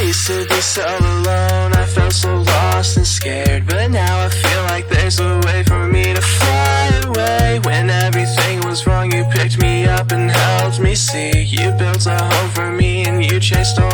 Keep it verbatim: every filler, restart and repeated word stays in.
used to be so alone, I felt so lost and scared. But now I feel like there's a way for me to fly away. When everything was wrong, you picked me up and helped me see. You built a home for me and you chased away